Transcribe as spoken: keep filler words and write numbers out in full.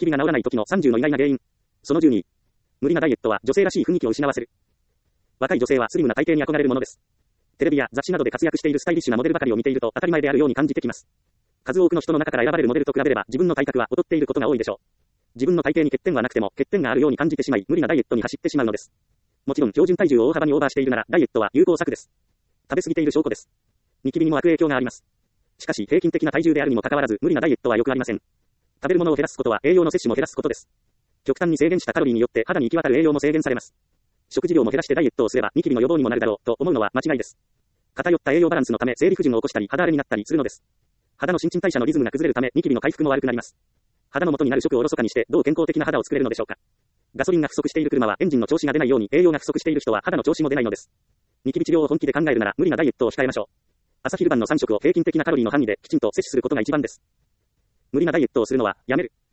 キビが治らない時のさんじゅうの意外な原因。そのじゅうに。無理なダイエットは女性らしい雰囲気を失わせる。若い女性はスリムな体型に憧れるものです。テレビや雑誌などで活躍しているスタイリッシュなモデルばかりを見ていると当たり前であるように感じてきます。数多くの人の中から選ばれるモデルと比べれば自分の体格は劣っていることが多いでしょう。自分の体型に欠点はなくても欠点があるように感じてしまい無理なダイエットに走ってしまうのです。もちろん標準体重を大幅にオーバーしているならダイエットは有効策です。食べ過ぎている証拠です。ニキビにも悪影響があります。しかし平均的な体重であるにもかかわらず無理なダイエットはよくありません。食べるものを減らすことは栄養の摂取も減らすことです。極端に制限したカロリーによって肌に行き渡る栄養も制限されます。食事量も減らしてダイエットをすればニキビの予防にもなるだろうと思うのは間違いです。偏った栄養バランスのため生理不順を起こしたり肌荒れになったりするのです。肌の新陳代謝のリズムが崩れるためニキビの回復も悪くなります。肌の元になる食をおろそかにしてどう健康的な肌を作れるのでしょうか。ガソリンが不足している車はエンジンの調子が出ないように栄養が不足している人は肌の調子も出ないのです。ニキビ治療を本気で考えるなら無理なダイエットを控えましょう。朝昼晩のさん食を平均的なカロリーの範囲できちんと摂取することが一番です。無理なダイエットをするのはやめる。